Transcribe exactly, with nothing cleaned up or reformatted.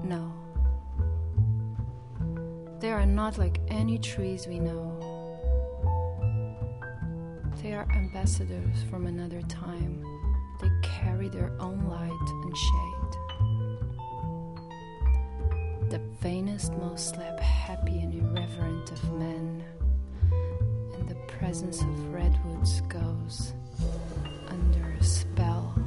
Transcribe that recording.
No. They are not like any trees we know. They are ambassadors from another time. They carry their own light and shade. The vainest most slept happy and irreverent of men, and the presence of redwoods goes under a spell